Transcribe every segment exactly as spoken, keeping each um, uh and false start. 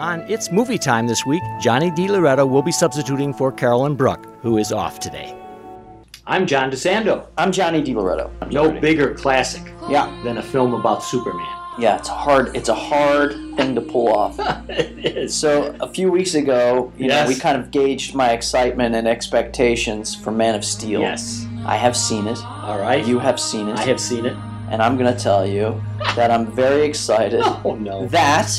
On It's Movie Time this week, Johnny D. Loretto will be substituting for Carolyn Brooke, who is off today. I'm John DeSando. I'm Johnny D. Loretto. No bigger classic yeah. than a film about Superman. Yeah, it's a hard it's a hard thing to pull off. It is. So a few weeks ago, you yes. know, we kind of gauged my excitement and expectations for Man of Steel. Yes. I have seen it. All right. You have seen it. I have seen it. And I'm going to tell you that I'm very excited oh, no. that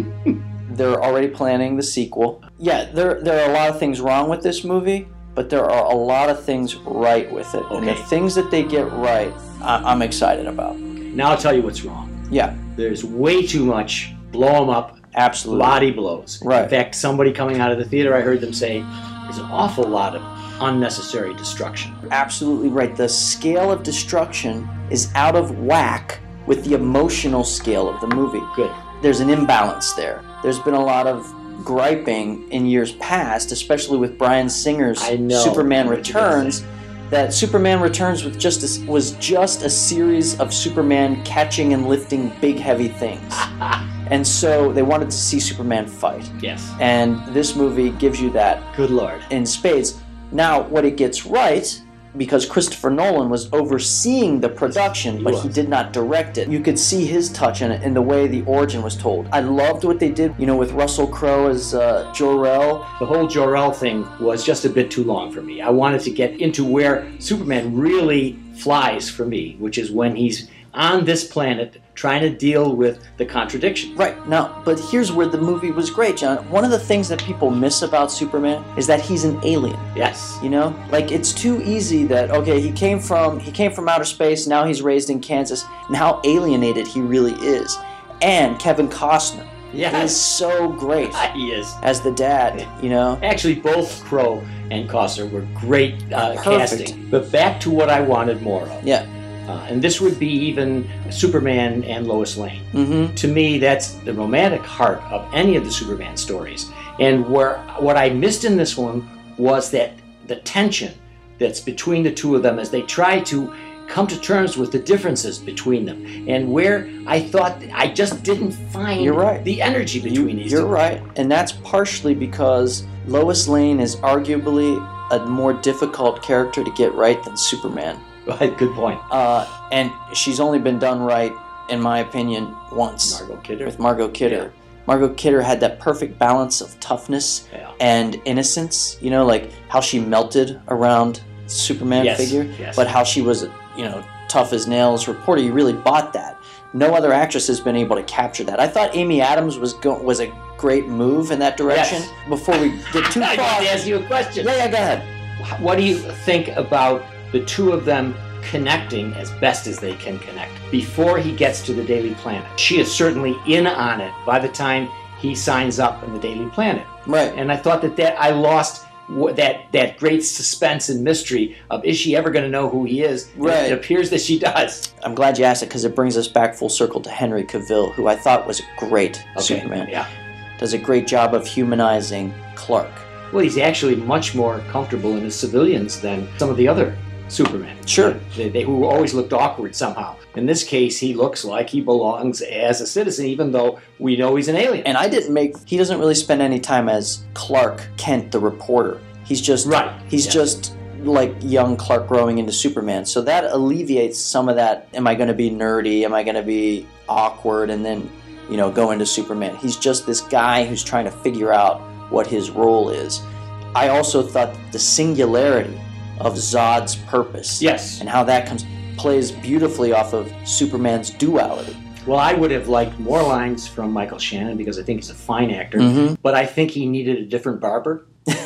they're already planning the sequel. Yeah, there there are a lot of things wrong with this movie, but there are a lot of things right with it. Okay. And the things that they get right, I- I'm excited about. Okay. Now I'll tell you what's wrong. Yeah. There's way too much blow 'em up, absolutely body blows. Right. In fact, somebody coming out of the theater, I heard them say, there's an awful lot of unnecessary destruction. Absolutely right. The scale of destruction is out of whack with the emotional scale of the movie. Good. There's an imbalance there. There's been a lot of griping in years past, especially with Bryan Singer's I know. Superman I know Returns, that Superman Returns was just a, was just a series of Superman catching and lifting big heavy things. And so they wanted to see Superman fight. Yes. And this movie gives you that Good Lord. in spades. Now, what it gets right, because Christopher Nolan was overseeing the production, He but was. he did not direct it. You could see his touch in it in the way the origin was told. I loved what they did, you know, with Russell Crowe as uh, Jor-El. The whole Jor-El thing was just a bit too long for me. I wanted to get into where Superman really flies for me, which is when he's on this planet trying to deal with the contradiction. Right. Now, but here's where the movie was great, John. One of the things that people miss about Superman is that he's an alien. Yes. You know? Like, it's too easy that, okay, he came from he came from outer space, now he's raised in Kansas, and how alienated he really is. And Kevin Costner Yes. is so great He is. as the dad, you know? Actually, both Crowe and Costner were great uh, Perfect. casting. But back to what I wanted more of. Yeah. Uh, and this would be even Superman and Lois Lane. Mm-hmm. To me, that's the romantic heart of any of the Superman stories. And where what I missed in this one was that the tension that's between the two of them as they try to come to terms with the differences between them. And where I thought I just didn't find You're right. the energy between You, these you're two. right. And that's partially because Lois Lane is arguably a more difficult character to get right than Superman. Right, good point. Uh, and she's only been done right, in my opinion, once. Margot Kidder. With Margot Kidder. Margot Kidder had that perfect balance of toughness Yeah. and innocence, you know, like how she melted around the Superman Yes, figure, yes. but how she was, you know, tough as nails reporter. You really bought that. No other actress has been able to capture that. I thought Amy Adams was go- was a great move in that direction. Yes. Before we get too far. I got to ask you a question. Yeah, yeah, go ahead. What do you think about the two of them connecting as best as they can connect before he gets to the Daily Planet? She is certainly in on it by the time he signs up in the Daily Planet. Right. And I thought that, that I lost w- that that great suspense and mystery of, is she ever going to know who he is? And Right. It appears that she does. I'm glad you asked it because it brings us back full circle to Henry Cavill, who I thought was a great Okay. Superman. Yeah. Does a great job of humanizing Clark. Well, he's actually much more comfortable in his civilians than some of the other Superman. Sure. They, they, who always looked awkward somehow. In this case, he looks like he belongs as a citizen, even though we know he's an alien. And I didn't make. He doesn't really spend any time as Clark Kent, the reporter. He's just. Right. He's Yeah. just like young Clark growing into Superman. So that alleviates some of that. Am I going to be nerdy? Am I going to be awkward? And then, you know, go into Superman. He's just this guy who's trying to figure out what his role is. I also thought the singularity of Zod's purpose. Yes. And how that comes plays beautifully off of Superman's duality. Well, I would have liked more lines from Michael Shannon because I think he's a fine actor, Mhm. but I think he needed a different barber.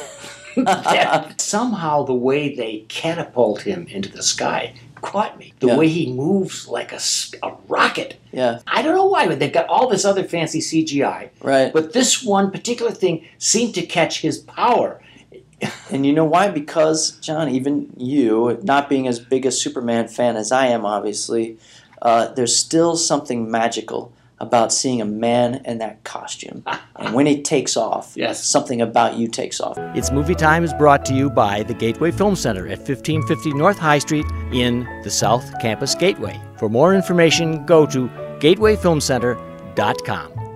That somehow the way they catapult him into the sky caught me. The Yeah. way he moves like a, s- a rocket. Yeah, I don't know why, but they've got all this other fancy C G I. right. But this one particular thing seemed to catch his power. And you know why? Because, John, even you, not being as big a Superman fan as I am, obviously, uh, there's still something magical about seeing a man in that costume. And when he takes off, Yes. something about you takes off. It's Movie Time is brought to you by the Gateway Film Center at fifteen fifty North High Street in the South Campus Gateway. For more information, go to gateway film center dot com.